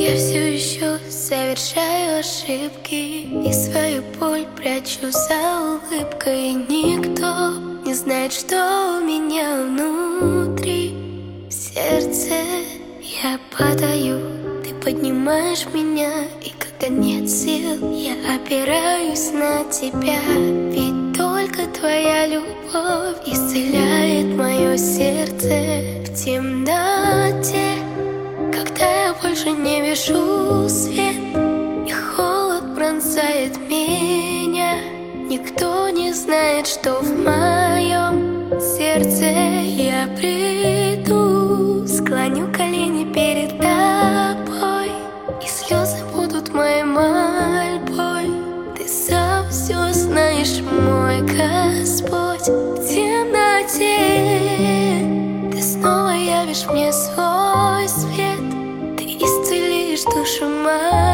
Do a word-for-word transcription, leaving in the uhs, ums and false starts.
Я все еще совершаю ошибки и свою боль прячу за улыбкой. И никто не знает, что у меня внутри. В сердце я падаю, ты поднимаешь меня. И когда нет сил, я опираюсь на тебя. Ведь только твоя любовь исцеляет мое сердце в темноте. Когда я больше не вижу свет, и холод пронзает меня, никто не знает, что в моем сердце. Я приду, склоню колени перед тобой, и слезы будут моей мольбой. Ты сам все знаешь, мой Господь. В темноте ты снова явишь мне свой свет. Ты исцелишь душу мою.